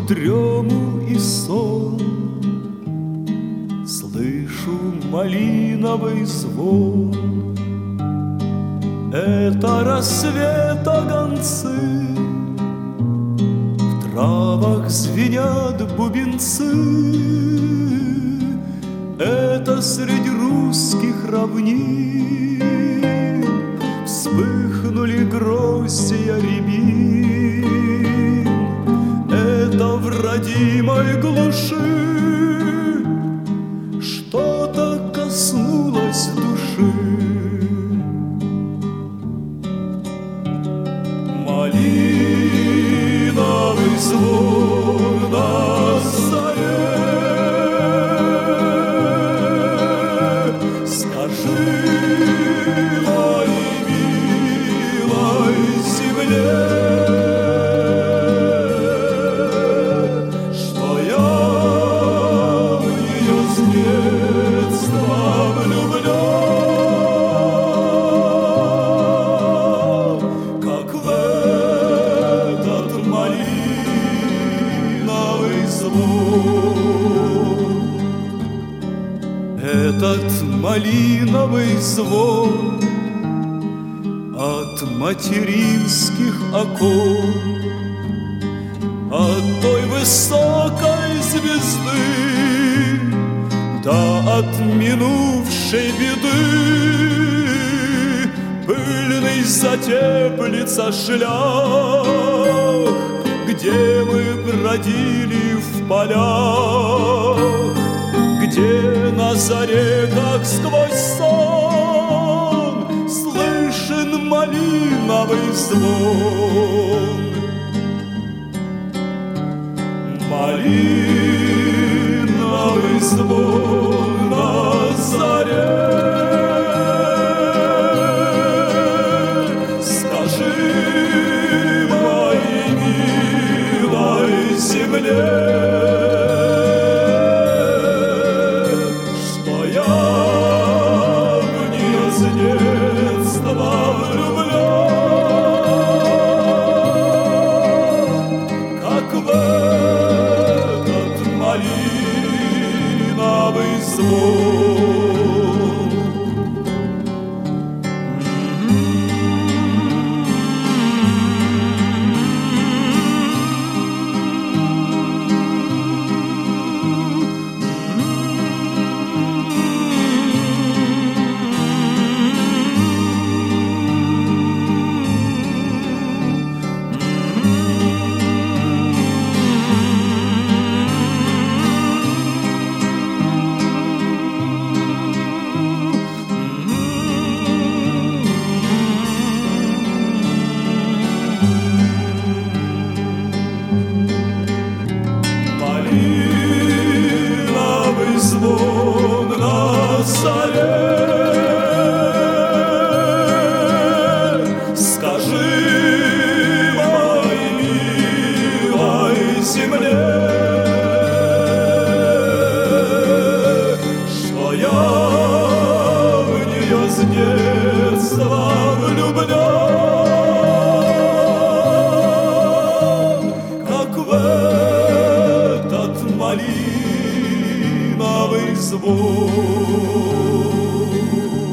дрему и сон слышу малиновый звон. Это рассвета гонцы, в травах звенят бубенцы. Это среди русских равнин вспыхнули гроздья рябин. Это в родимой глуши что-то коснулось души. Малиновый звон на заре. Скажи моей милой земле, что я в нее с детства влюблен, как в этот малиновый звон. Этот малиновый звон от материнских окон, от той высокой звезды, да от минувшей беды. Пыльный затеплится шлях, где мы бродили в полях, где на заре, как сквозь сон, слышен малиновый звон. Малиновый звон на заре. Скажи моей милой земле, звон на заре. Скажи моей милой земле, что я в нее с детства влюблен, как в этот малиновый звон.